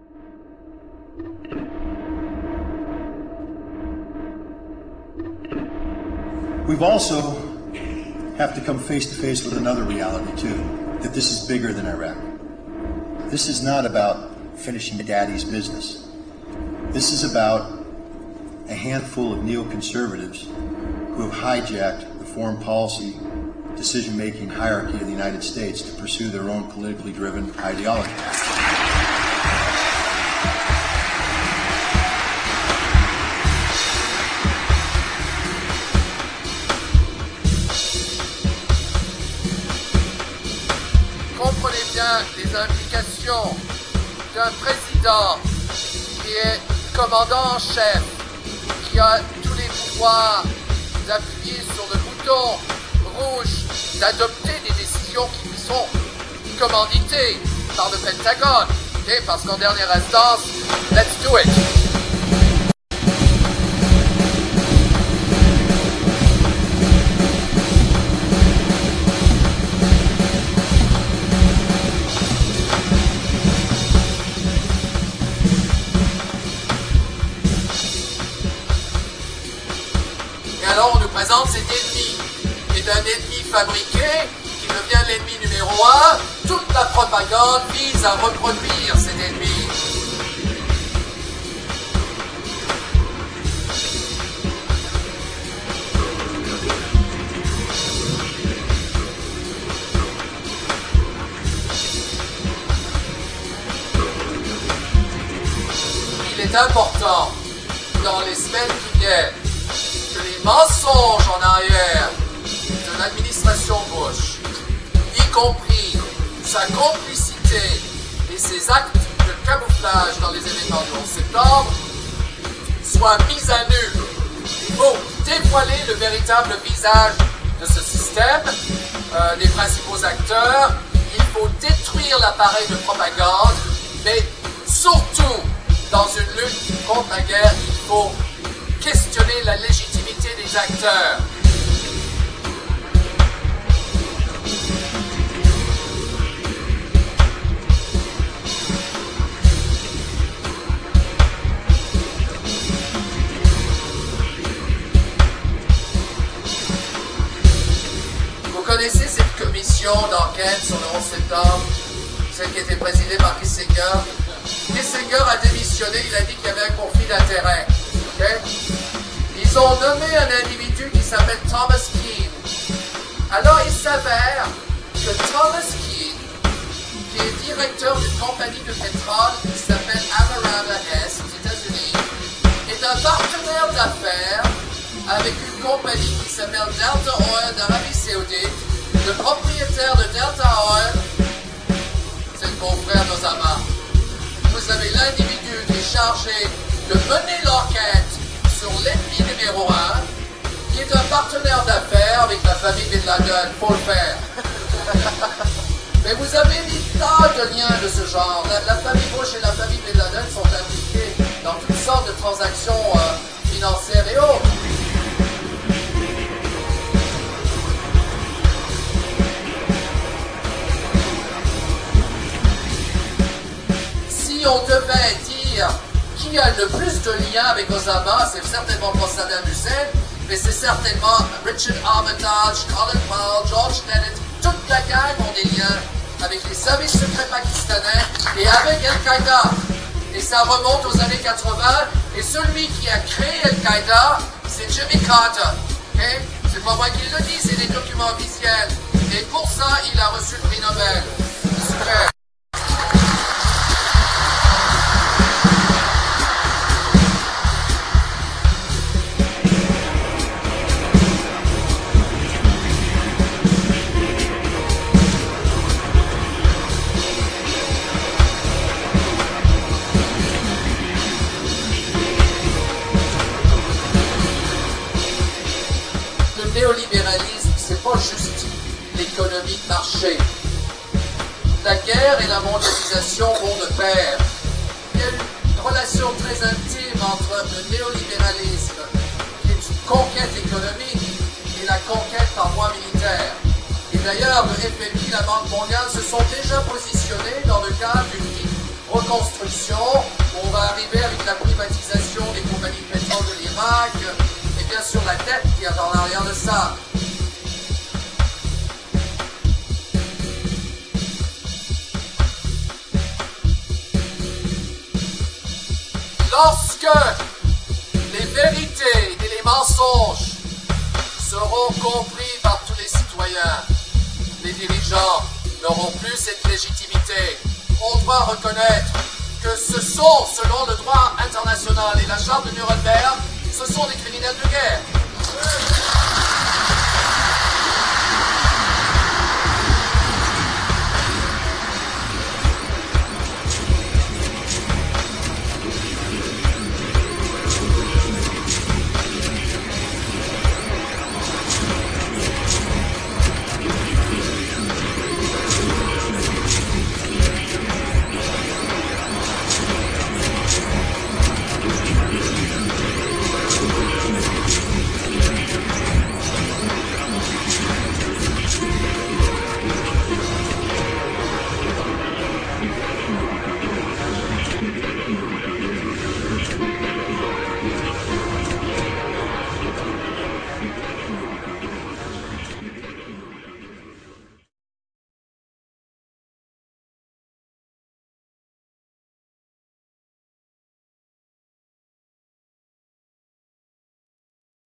We've also have to come face to face with another reality too, that this is bigger than Iraq. This is not about finishing daddy's business. This is about a handful of neoconservatives who have hijacked the foreign policy decision-making hierarchy of the United States to pursue their own politically driven ideology. Comprenez bien les implications d'un président qui est commandant en chef, qui a tous les pouvoirs d'appuyer sur le bouton rouge, d'adopter des décisions qui lui sont commanditées par le Pentagone. Okay? Parce qu'en dernière instance, let's do it. Alors on nous présente cet ennemi, qui est un ennemi fabriqué, qui devient l'ennemi numéro 1. Toute la propagande vise à reproduire cet ennemi. Il est important, dans les semaines qui viennent, que les mensonges en arrière de l'administration Bush, y compris sa complicité et ses actes de camouflage dans les événements du 11 septembre, soient mis à nu. Il faut dévoiler le véritable visage de ce système, des principaux acteurs. Il faut détruire l'appareil de propagande, mais surtout, dans une lutte contre la guerre, il faut questionner la légitimité des acteurs. Vous connaissez cette commission d'enquête sur le 11 septembre, celle qui était présidée par Kissinger. Kissinger a démissionné, il a dit qu'il y avait un conflit d'intérêts. Okay? Ils ont nommé un individu qui s'appelle Thomas Keane. Alors il s'avère que Thomas Keane, qui est directeur d'une compagnie de pétrole qui s'appelle Amerada S aux États-Unis, est un partenaire d'affaires avec une compagnie qui s'appelle Delta Oil d'Arabie Saoudite. Le propriétaire de Delta Oil, c'est le beau-frère d'Osama. Vous avez l'individu qui est chargé de mener l'enquête sur l'ennemi numéro 1, qui est un partenaire d'affaires avec la famille Bin Laden, faut le faire. Mais vous avez des tas de liens de ce genre. La famille Bush et la famille Bin Laden sont impliquées dans toutes sortes de transactions financières et autres. Si on devait dire qui a le plus de liens avec Osama, c'est certainement pas Saddam Hussein, mais c'est certainement Richard Armitage, Colin Powell, George Tenet. Toute la gang ont des liens avec les services secrets pakistanais et avec Al-Qaïda. Et ça remonte aux années 80. Et celui qui a créé Al-Qaïda, c'est Jimmy Carter. Okay? C'est pas moi qui le dis, c'est des documents officiels. Et pour ça, il a reçu le prix Nobel. Super. Le néolibéralisme, c'est pas juste l'économie de marché. La guerre et la mondialisation vont de pair. Il y a une relation très intime entre le néolibéralisme, qui est une conquête économique, et la conquête par voie militaire. Et d'ailleurs, le FMI et la Banque mondiale se sont déjà positionnés dans le cadre d'une reconstruction, on va arriver avec la privatisation des compagnies de pétrole de l'Irak, et bien sûr la dette qui est en arrière de ça. Lorsque les vérités et les mensonges seront compris par tous les citoyens, les dirigeants n'auront plus cette légitimité. On doit reconnaître que ce sont, selon le droit international et la charte de Nuremberg, ce sont des criminels de guerre.